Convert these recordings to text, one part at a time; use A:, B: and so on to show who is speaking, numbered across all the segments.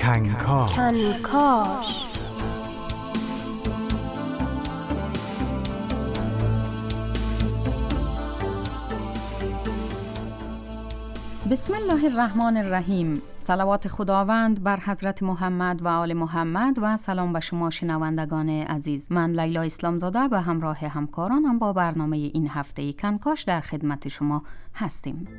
A: کنکاش. بسم الله الرحمن الرحیم. صلوات خداوند بر حضرت محمد و آل محمد و سلام به شما شنوندگان عزیز. من لیلا اسلامزاده به همراه همکارانم با برنامه این هفته کنکاش در خدمت شما هستیم.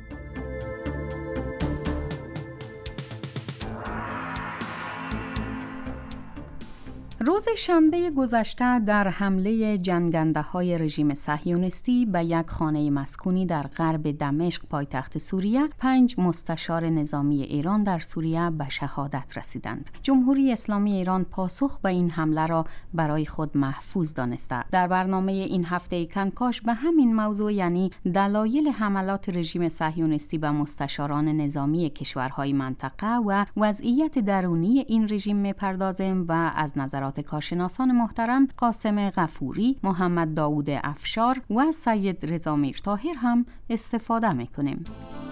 A: روز شنبه گذشته در حمله جنگنده‌های رژیم صهیونیستی به یک خانه مسکونی در غرب دمشق پایتخت سوریه 5 مستشار نظامی ایران در سوریه به شهادت رسیدند. جمهوری اسلامی ایران پاسخ به این حمله را برای خود محفوظ دانسته. در برنامه این هفته کنکاش به همین موضوع، یعنی دلایل حملات رژیم صهیونیستی به مستشاران نظامی کشورهای منطقه و وضعیت درونی این رژیم می‌پردازیم و از نظرات کارشناسان محترم قاسم غفوری، محمد داوود افشار و سید رضا میرطاهر هم استفاده میکنیم.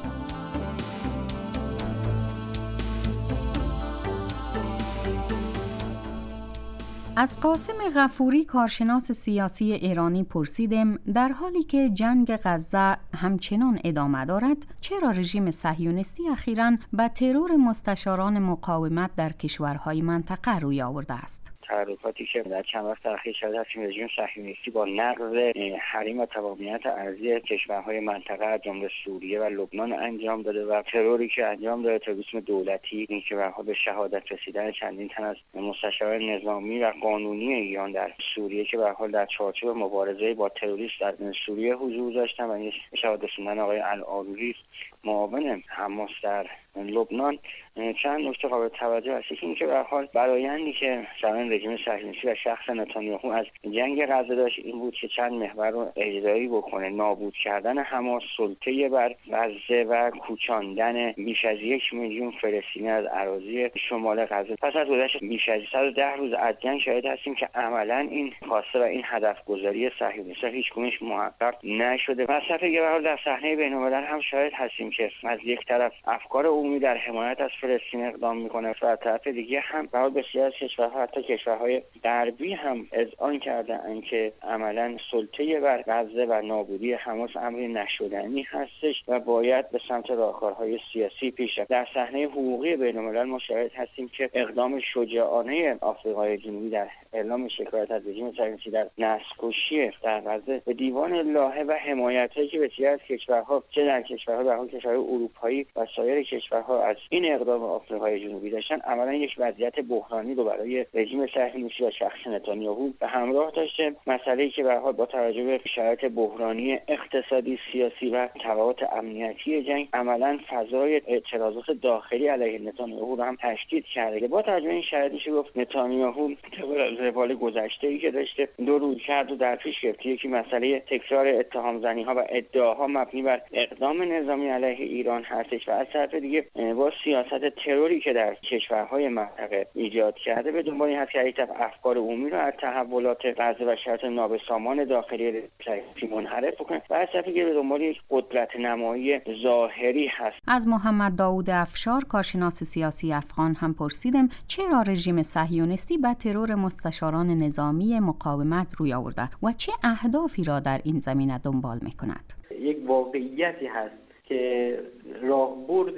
A: از قاسم غفوری، کارشناس سیاسی ایرانی، پرسیدیم در حالی که جنگ غزه همچنان ادامه دارد، چرا رژیم صهیونیستی اخیراً به ترور مستشاران مقاومت در کشورهای منطقه روی آورده است؟
B: تحرکاتی که در چند وقت اخیر شده است، رژیم صهیونیستی با نقض حریم و تمامیت ارضی کشورهای منطقه از جمله سوریه و لبنان انجام داده و تروری که انجام داده، تروریسم دولتی، این که به شهادت رسیدن چندین تن از مستشاران نظامی و قانونی ایران در سوریه که به حال در چارچوب مبارزه با تروریسم در سوریه حضور داشتن و شهادت رسوندن آقای العاروری معاون حماس در لبنان، چند نکته قابل توجه است. این که به حال برآیندی که سران رژیم صهیونیستی و شخص نتانیاهو از جنگ غزه داشت این بود که چند محور رو اجرایی بکنه: نابود کردن حماس، سلطه بر غزه و کوچاندن بیش از 1 میلیون فلسطینی از اراضی شمال غزه. پس از گذشت بیش از 110 روز از جنگ شاهد هستیم که عملاً این خواسته و این هدف گذاری صهیونیستی هیچ کدومش محقق نشده. و از طرف دیگه در صحنه بین‌الملل هم شاهد هستیم که از یک طرف افکار عمومی در حمایت از فلسطین اقدام میکنه و از طرف دیگه هم بسیار از کشورها، حتی کشورهای غربی هم اذعان کرده‌اند که عملاً سلطه بر غزه و نابودی حماس امری نشدنی هستش و باید به سمت راهکارهای سیاسی پیش رفت. در صحنه حقوقی بین‌الملل ما شاهد هستیم که اقدام شجاعانه آفریقای جنوبی در اعلام شکایت از رژیم صهیونیستی در نسل‌کشی در غزه به دیوان لاهه و حمایت‌هایی که بسیار از کشورها، چه در کشورهای اروپایی و سایر کشورها از این اقدام آفریقای جنوبی داشتن، عملاً یک وضعیت بحرانی رو برای رژیم صهیونیستی و شخص نتانیاهو به همراه داشته. مسئله‌ای که به حال با توجه به شرایط بحرانی اقتصادی، سیاسی و تبعات امنیتی جنگ عملاً فضای اعتراضات داخلی علیه نتانیاهو رو هم تشدید کرده. با توجه به این شرایط میشه گفت نتانیاهو طبق روال گذشته‌ای که داشته دو رویکرد رو در پیش گرفته: یکی مسئله تکرار اتهام زنی‌ها و ادعاها مبنی بر اقدام نظامی علیه ایران هستش و از طرف دیگه با سیاست تروری که در کشورهای منطقه ایجاد کرده به دنبال این هست که یک طرف افکار عمومی رو از تحولات غزه و شرایط نابسامان داخلی رژیم منحرف کنه و از طرف دیگه به دنبال یک قدرت نمایی ظاهری هست.
A: از محمد داوود افشار، کارشناس سیاسی افغان، هم پرسیدم چرا رژیم صهیونیستی به ترور مستشاران نظامی مقاومت روی آورده و چه اهدافی را در این زمینه دنبال می‌کند.
C: یک واقعیتی هست که راهبرد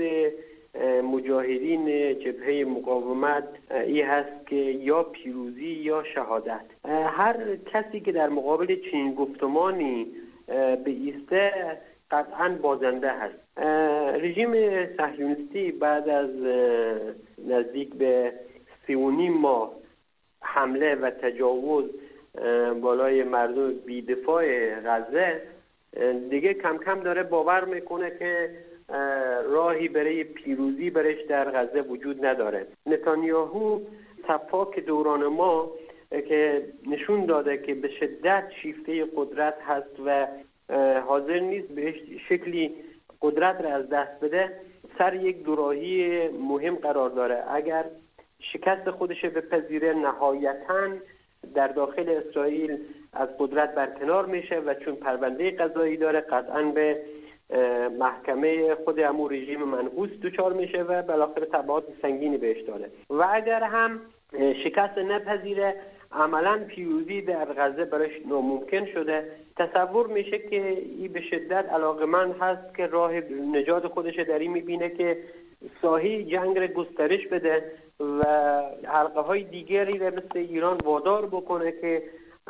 C: مجاهدین جبهه مقاومت این هست که یا پیروزی یا شهادت. هر کسی که در مقابل چنین گفتمانی به ایسته قطعاً بازنده هست. رژیم صهیونیستی بعد از نزدیک به 3.5 ماه حمله و تجاوز بالای مردم بی‌دفاع غزه دیگه کم کم داره باور میکنه که راهی برای پیروزی برش در غزه وجود نداره. نتانیاهو صفاک دوران ما که نشون داده که به شدت شیفته قدرت هست و حاضر نیست به شکلی قدرت را از دست بده، سر یک دوراهی مهم قرار داره. اگر شکست خودش بپذیره نهایتاً در داخل اسرائیل از قدرت برکنار میشه و چون پرونده قضایی داره قطعاً به محکمه خود همون رژیم منحوس دچار میشه و بالاخره تبعات سنگینی بهش داره. و اگر هم شکست نپذیره، عملا پیروزی در غزه برایش ناممکن شده، تصور میشه که این به شدت علاقمند هست که راه نجات خودش در این میبینه که ساحه جنگ را گسترش بده و حلقه های دیگری را مثل ایران وادار بکنه که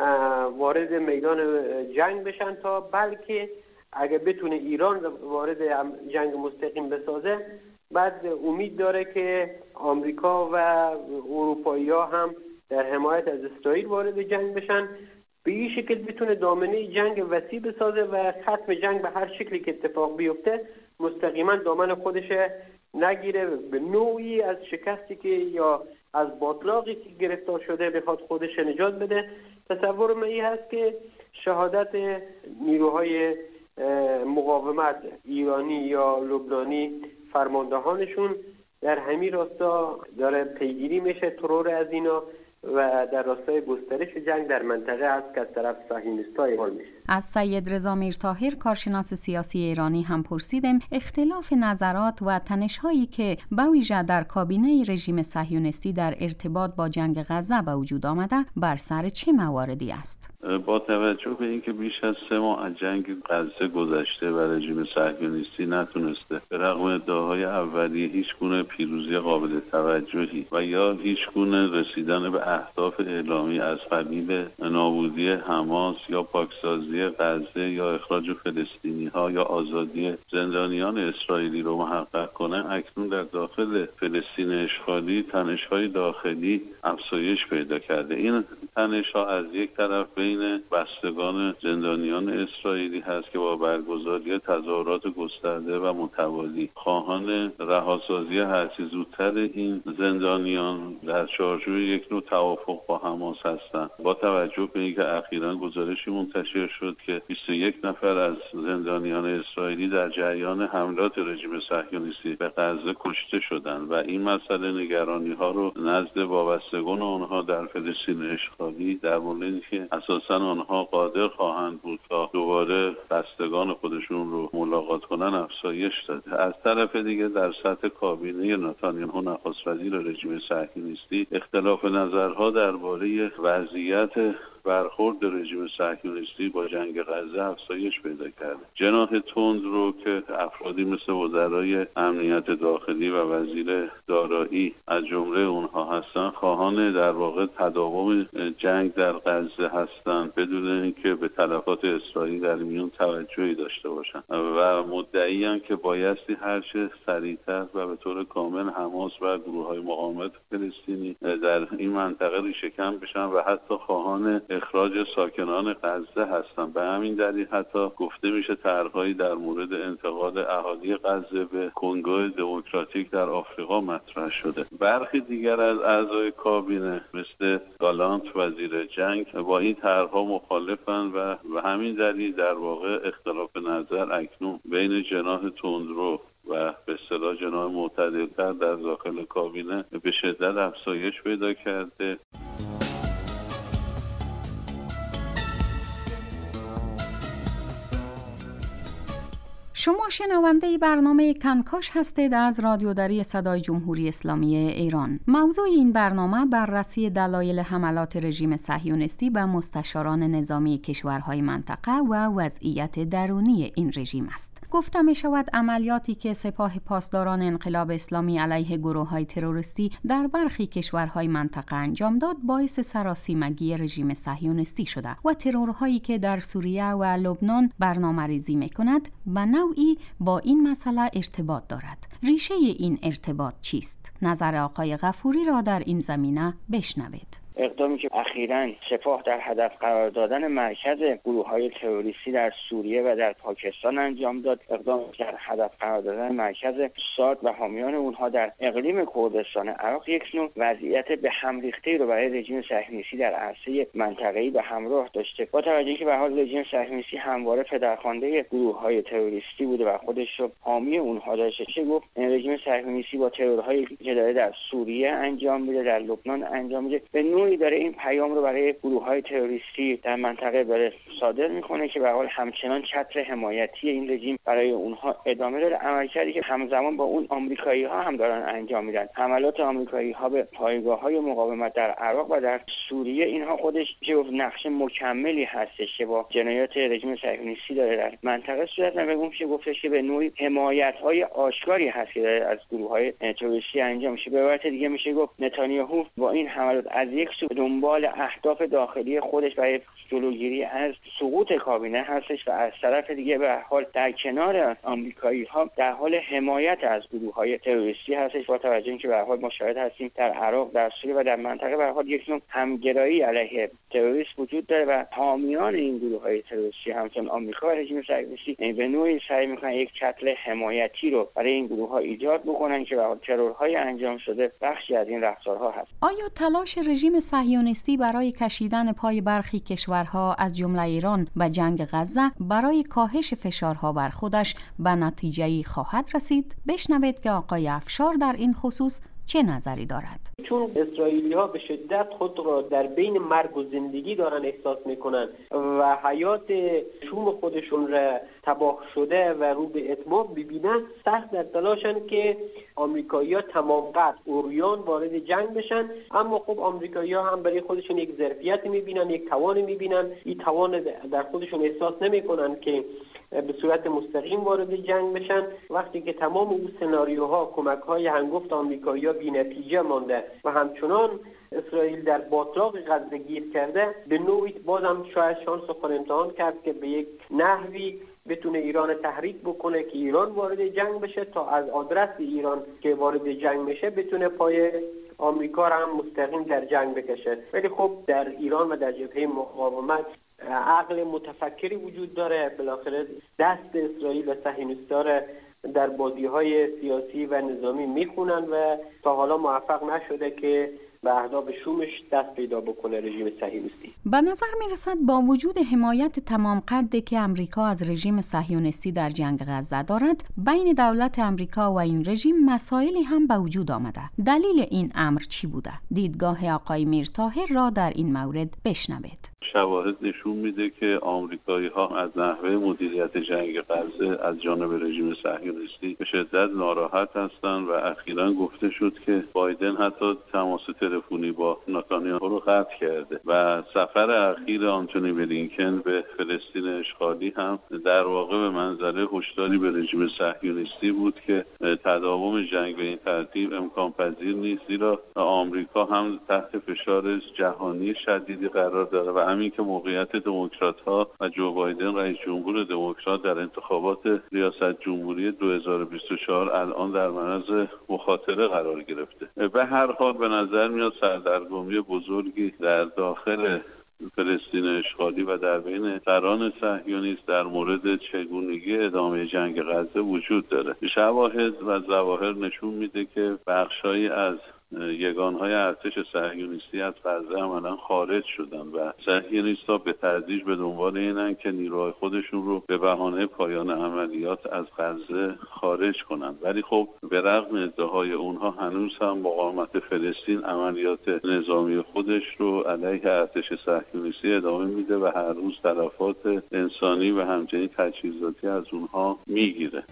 C: وارد میدان جنگ بشن، تا بلکه اگه بتونه ایران وارد جنگ مستقیم بسازه، بعد امید داره که آمریکا و اروپایی‌ها هم در حمایت از اسرائیل وارد جنگ بشن. به این شکل بتونه دامنه جنگ وسیع بسازه و ختم جنگ به هر شکلی که اتفاق بیفته مستقیما دامن خودش نگیره، به نوعی از شکستی که یا از باطلاقی که گرفتار شده بخواد خودش نجات بده. تصور من این هست که شهادت نیروهای مقاومت ایرانی یا لبنانی، فرماندهانشون در همین راستا داره پیگیری میشه، ترور از اینا، و در راستای گسترش جنگ در منطقه است که از طرف صهیونیست‌ها اعمال میشه.
A: از سید رضا میرطاهر کارشناس سیاسی ایرانی هم پرسیدیم اختلاف نظرات و تنش‌هایی که به ویژه در کابینه رژیم صهیونیستی در ارتباط با جنگ غزه به وجود آمده بر سر چه مواردی است؟
D: با توجه به اینکه بیش از 3 ماه از جنگ غزه گذشته و رژیم صهیونیستی نتونسته به رغم ادعاهای اولیه هیچ گونه پیروزی قابل توجهی و یا هیچ گونه رسیدن به اهداف اعلامی از قبیل نابودی حماس یا پاکسازی غزه یا اخراج فلسطینی‌ها یا آزادی زندانیان اسرائیلی رو محقق کنه، اکنون در داخل فلسطین اشغالی تنش‌های داخلی افزایش پیدا کرده. این تنش‌ها از یک طرف بین بستگان زندانیان اسرائیلی هست که با برگزاری تظاهرات گسترده و متوالی خواهان رهاسازی هرچه زودتر این زندانیان در چارچوب یک نوع توافق با حماس هستند. با توجه به اینکه اخیراً گزارشی منتشر شد که 21 نفر از زندانیان اسرائیلی در جریان حملات رژیم صهیونیستی به غزه کشته شدند و این مسئله نگرانی‌ها رو نزد وابستگان آنها در فلسطین اشغالی در مورد اینکه اساساً آنها قادر خواهند بود تا دوباره بستگان خودشون رو ملاقات کنن افزایش داده. از طرف دیگه در سطح کابینه نتانیاهو نخست وزیر رژیم صهیونیستی اختلاف نظرها درباره وضعیت برخورد رژیم صهیونیستی با جنگ غزه افزایش پیدا کرده. جناح تند رو که افرادی مثل وزرای امنیت داخلی و وزیر دارایی از جمله اونها هستند، خواهان در واقع تداوم جنگ در غزه هستند بدون اینکه به تلفات اسرائیل در میون توجهی داشته باشند و مدعیان که بایستی هر چه سریعتر و به طور کامل حماس و گروه‌های مقاومت فلسطینی در این منطقه ریشه‌کن بشن و حتی خواهان اخراج ساکنان غزه هستند. به همین دلیل حتی گفته میشه طرح‌هایی در مورد انتقال اهالی غزه به کنگو دموکراتیک در آفریقا مطرح شده. برخی دیگر از اعضای کابینه مثل گالانت وزیر جنگ با این طرح‌ها مخالفند و به همین دلیل در واقع اختلاف نظر اکنون بین جناح تندرو و به اصطلاح جناح معتدل‌تر در داخل کابینه به شدت افزایش پیدا کرده.
A: شما شنونده برنامه کنکاش هستید از رادیوداری صدای جمهوری اسلامی ایران. موضوع این برنامه بررسی دلایل حملات رژیم صهیونیستی به مستشاران نظامی کشورهای منطقه و وضعیت درونی این رژیم است. گفته می شود عملیاتی که سپاه پاسداران انقلاب اسلامی علیه گروه‌های تروریستی در برخی کشورهای منطقه انجام داد باعث سراسیمگی رژیم صهیونیستی شده و ترورهایی که در سوریه و لبنان برنامه‌ریزی می‌کند به نوعی با این مسئله ارتباط دارد. ریشه این ارتباط چیست؟ نظر آقای غفوری را در این زمینه بشنوید.
B: اقدامی که اخیراً سپاه در هدف قرار دادن مرکز گروه‌های تروریستی در سوریه و در پاکستان انجام داد، اقدامی در هدف قرار دادن مرکز ساد و حامیان اونها در اقلیم کردستان عراق یک نوع وضعیت به هم ریخته رو برای رژیم صهیونیستی در عرصه منطقه‌ای به همراه داشته. با توجه که به حال رژیم صهیونیستی همواره پدرخوانده گروه‌های تروریستی بوده و خودش رو حامی اونها داشته، چه گفت رژیم صهیونیستی با ترورهایی که داره در سوریه انجام میده، در لبنان انجام میده، به نوعی نوعی داره این پیام رو برای گروه‌های تروریستی در منطقه داره صادر میکنه که به هر حال همچنان چتر حمایتی این رژیم برای اونها ادامه داره. عملکردی که همزمان با اون آمریکایی‌ها هم دارن انجام میدن. حملات آمریکایی‌ها به پایگاه‌های مقاومت در عراق و در سوریه، اینها خودش نقش مکملی هستش که با جنایات رژیم صهیونیستی داره در منطقه صورت میگیره. میشه گفتش که به نوعی حمایت‌های آشکاری هست که داره از گروه‌های تروریستی انجام میشه. به عبارت دیگه میشه گفت نتانیاهو با این حملات از یک سو دنبال اهداف داخلی خودش برای جلوگیری از سقوط کابینه هستش و از طرف دیگه به حال در کنار آمریکایی‌ها در حال حمایت از گروه‌های تروریستی هستش، با توجه اینکه به حال ما شاهد هستیم در عراق، در سوریه و در منطقه به حال یک نوع همگرایی علیه تروریسم وجود داره و حامیان این گروه‌های تروریستی همچون آمریکا و رژیم صهیونیستی به نوعی سعی می‌کنن یک چتر حمایتی رو برای این گروه‌ها ایجاد بکنن که به حال ترورهای انجام شده بخشی از این رفتارها هست.
A: آیا تلاش رژیم صهیونیستی برای کشیدن پای برخی کشورها از جمله ایران و جنگ غزه برای کاهش فشارها بر خودش به نتیجه‌ای خواهد رسید؟ بشنوید که آقای افشار در این خصوص چه نظری دارد؟
C: چون اسرائیلی‌ها به شدت خود را در بین مرگ و زندگی دارن احساس میکنن و حیات شوم خودشون را تباه شده و رو به اتمام ببینن، سخت در تلاشن که آمریکایی‌ها تمام قد اوریان وارد جنگ بشن. اما خب آمریکایی‌ها هم برای خودشون یک ظرفیت میبینن، یک توان میبینن. این توان در خودشون احساس نمیکنن که به صورت مستقیم وارد جنگ بشن. وقتی که تمام اون سناریوها، کمک‌های هنگفت آمریکایی‌ها بی‌نتیجه مانده و همچنان اسرائیل در باتلاق غزه گیر کرده، به نوعی بازم شاید شانس خود امتحان کرد که به یک نحوی بتونه ایران تحریک بکنه که ایران وارد جنگ بشه، تا از آدرس ایران که وارد جنگ بشه بتونه پای آمریکا را هم مستقیم در جنگ بکشه. ولی خب در ایران و در جبهه مقاومت عقل متفکری وجود داره. بالاخره دست اسرائیل و صهیونیست‌ها در بازی‌های سیاسی و نظامی میخونن و تا حالا موفق نشده که به اهداف شومش دست پیدا بکنه رژیم صهیونیستی.
A: به نظر میرسد با وجود حمایت تمام قدی که امریکا از رژیم صهیونیستی در جنگ غزه دارد، بین دولت امریکا و این رژیم مسائلی هم به وجود آمده. دلیل این امر چی بوده؟ دیدگاه آقای میرطاهر را در این مورد بشنوید.
D: شواهد نشون میده که آمریکایی‌ها از نحوه مدیریت جنگ غزه از جانب رژیم صهیونیستی به شدت ناراحت هستند و اخیراً گفته شد که بایدن حتی تماس تلفنی با نتانیاهو رو قطع کرده و سفر اخیر آنتونی بلینکن به فلسطین اشغالی هم در واقع به منظره هشداری به رژیم صهیونیستی بود که تداوم جنگ به این ترتیب امکان پذیر نیست، زیرا آمریکا هم تحت فشار جهانی شدیدی قرار داره و همین که موقعیت دموکرات‌ها و جو بایدن رئیس جمهور دموکرات در انتخابات ریاست جمهوری 2024 الان در معرض مخاطره قرار گرفته. به هر حال به نظر میاد سردرگمی بزرگی در داخل فلسطین اشغالی و در بین سران صهیونیست در مورد چگونگی ادامه جنگ غزه وجود داره. شواهد و ظواهر نشون میده که بخشایی از یگانهای ارتش صهیونیستی از غزه عملاً خارج شدن و صهیونیست‌ها به تدریج به دنبال اینن که نیروهای خودشون رو به بهانه پایان عملیات از غزه خارج کنن. ولی خب به رغم ادعاهای اونها هنوز هم مقاومت فلسطین عملیات نظامی خودش رو علیه ارتش صهیونیستی ادامه میده و هر روز تلفات انسانی و همچنین تجهیزاتی از اونها میگیره.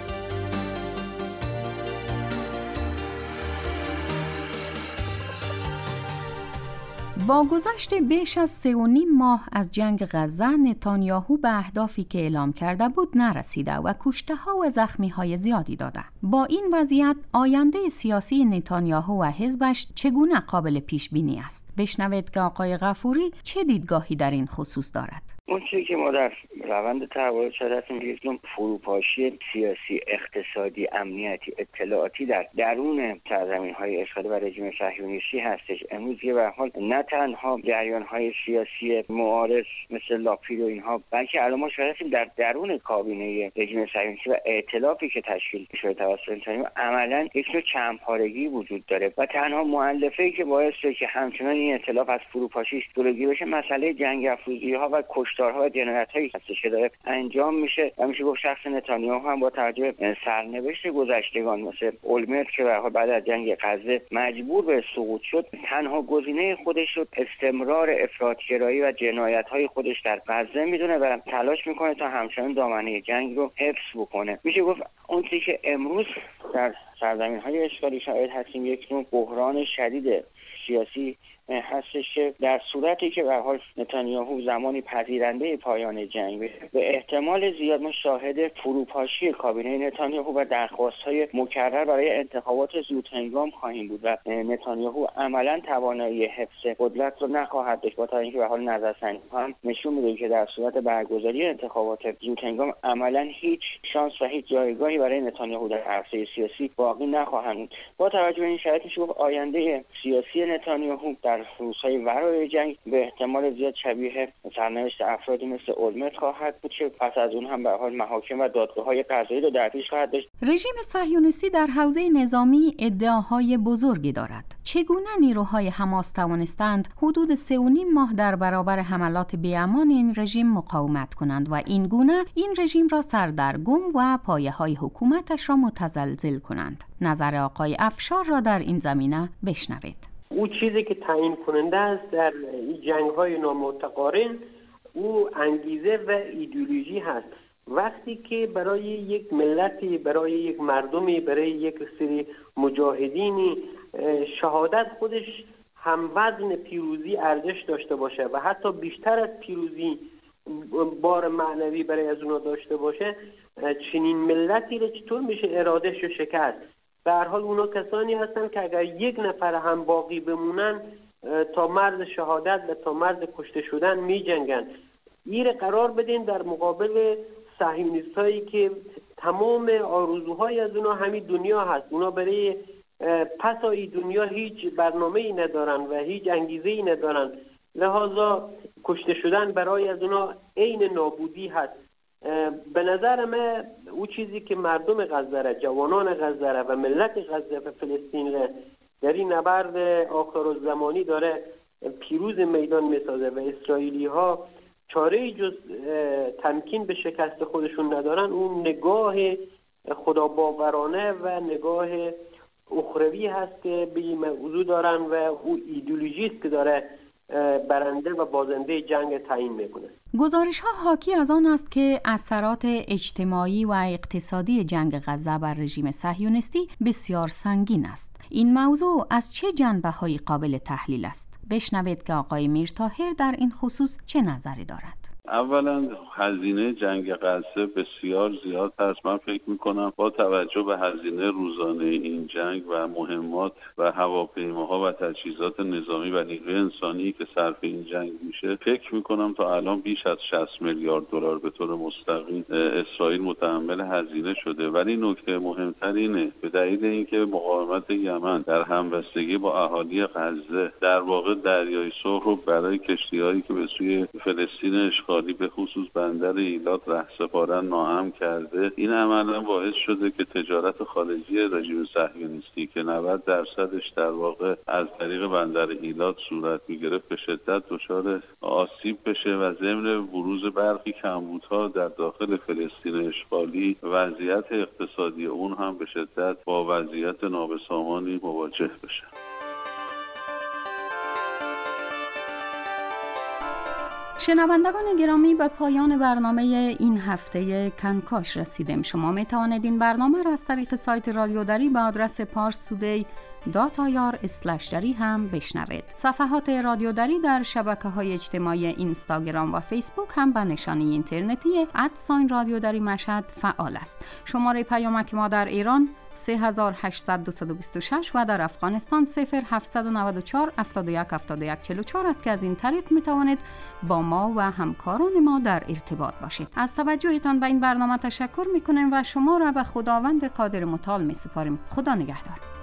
A: با گذشت بیش از 3.5 ماه از جنگ غزه، نتانیاهو به اهدافی که اعلام کرده بود نرسیده و کشته‌ها و زخمی‌های زیادی داده. با این وضعیت آینده سیاسی نتانیاهو و حزبش چگونه قابل پیش بینی است؟ بشنوید که آقای غفوری چه دیدگاهی در این خصوص دارد.
B: اون چیزی که ما در روند تحول شده می‌بینیم فروپاشی سیاسی، اقتصادی، امنیتی، اطلاعاتی در درون سرزمین‌های اشغالی و رژیم صهیونیستی هستش. امروز که به هر حال نه تنها جریان‌های سیاسی معارض مثل لاپید و اینها، بلکه الان ما شاهد هستیم در درون کابینه رژیم صهیونیستی و ائتلافی که تشکیل شده توسط نتانیاهو عملاً یک نوع چندپارگی وجود داره و تنها مؤلفه‌ای که باعث شده که همچنان این ائتلاف از فروپاشی جلوگیری بشه مسئله جنگ افروزی‌ها و کشته کشتارها و جنایت‌هایی هستش که داره انجام میشه و میشه گفت شخص نتانیاهو هم با توجه به سرنوشت گذشتگان مثل اولمرت که بعد از جنگ غزه مجبور به سقوط شد، تنها گزینه خودش رو استمرار افراط‌گرایی و جنایت‌های خودش در غزه میدونه و تلاش میکنه تا همچنان دامنه جنگ رو حفظ بکنه. میشه گفت اون چیزی که امروز در سرزمین‌های اشغالی شاهد هستیم یک نوع بحران شدید سیاسی هستش که در صورتی که به هر حال نتانیاهو زمانی پذیرنده پایان جنگ بشه، به احتمال زیاد ما شاهد فروپاشی کابینه نتانیاهو و درخواست‌های مکرر برای انتخابات زودهنگام خواهیم بود و نتانیاهو عملاً توانایی حفظ قدرت رو نخواهد داشت، با توجه اینکه به حال نظرسنجی هم نشون میده که در صورت برگزاری انتخابات زودهنگام عملاً هیچ شانس و هیچ جایگاهی برای نتانیاهو در عرصه سیاسی باقی نخواهد بود. با توجه به این شرایط میشه گفت آینده سیاسی نتانیاهو در روزهای ورای جنگ به احتمال زیاد شبیه سرنوشت افرادی مثل اولمرت خواهد بود که پس از اون هم به حال محاکم و دادگاه‌های قضایی رو در پیش خواهد داشت.
A: رژیم صهیونیستی در حوزه نظامی ادعاهای بزرگی دارد. چگونه نیروهای حماس توانستند حدود 3.5 ماه در برابر حملات بی‌امان این رژیم مقاومت کنند و این گونه این رژیم را سردرگم و پایه‌های حکومتش را متزلزل کنند؟ نظر آقای افشار را در این زمینه بشنوید.
C: او چیزی که تعیین کننده است در این جنگ‌های نامتقارن او انگیزه و ایدئولوژی هست. وقتی که برای یک ملتی، برای یک مردمی، برای یک سری مجاهدینی شهادت خودش هم وزن پیروزی ارزش داشته باشه و حتی بیشتر از پیروزی بار معنوی برای از اونا داشته باشه، چنین ملتی را چطور میشه ارادهش رو شکست؟ به هر حال اونا کسانی هستن که اگر یک نفر هم باقی بمونن تا مرز شهادت و تا مرز کشته شدن می جنگن. این قرار بدین در مقابل صهیونیست هایی که تمام آرزوهای از اونا همین دنیا هست. اونا برای پسای دنیا هیچ برنامه‌ای ندارن و هیچ انگیزه‌ای ندارن، لذا کشته شدن برای از اونا عین نابودی هست. به نظر من او چیزی که مردم غزه، جوانان غزه و ملت غزه و فلسطین در این نبرد آخرالزمانی داره پیروز میدان میسازه و اسرائیلی ها چاره جز تمکین به شکست خودشون ندارن، اون نگاه خداباورانه و نگاه اخروی هست که به این موضوع دارن و او ایدئولوژی است که داره برنده و بازنده جنگ تعیین میکنه.
A: گزارش‌ها حاکی از آن است که اثرات اجتماعی و اقتصادی جنگ غزه بر رژیم صهیونیستی بسیار سنگین است. این موضوع از چه جنبه‌های قابل تحلیل است؟ بشنوید که آقای میرطاهر در این خصوص چه نظری دارد.
D: اولا هزینه جنگ غزه بسیار زیاد هست. من فکر میکنم با توجه به هزینه روزانه این جنگ و مهمات و هواپیماها و تجهیزات نظامی و نیروی انسانی که صرف این جنگ میشه، فکر میکنم تا الان بیش از 60 میلیارد دلار به طور مستقیم اسرائیل متحمل هزینه شده. ولی نکته مهمتر اینه به دلیل اینکه مقاومت یمن در همبستگی با اهالی غزه در واقع دریای سرخ رو برای کشتی‌هایی که به سوی فلسطین اشغالی به خصوص بندر ایلات رهسپارن ناامن کرده، این عملا باعث شده که تجارت خارجی رژیم صهیونیستی که 90% در واقع از طریق بندر ایلات صورت می‌گرفت به شدت دچار آسیب بشه و ضمن بروز برخی کمبودها در داخل فلسطین اشغالی وضعیت اقتصادی اون هم به شدت با وضعیت نابسامانی مواجه بشه.
A: شنوندگان گرامی، به پایان برنامه این هفته کنکاش رسیدیم. شما می توانید این برنامه را از طریق سایت رادیو دری به آدرس parstoday.ir/dari هم بشنوید. صفحات رادیو دری در شبکه‌های اجتماعی اینستاگرام و فیسبوک هم به نشانی اینترنتی @رادیودری مشهد فعال است. شماره پیامک ما در ایران 3800 و در افغانستان 0794 71 71 44 است که از این طریق می توانید با ما و همکاران ما در ارتباط باشید. از توجهتان به این برنامه تشکر می کنیم و شما را به خداوند قادر متعال می سپاریم. خدا نگهدار.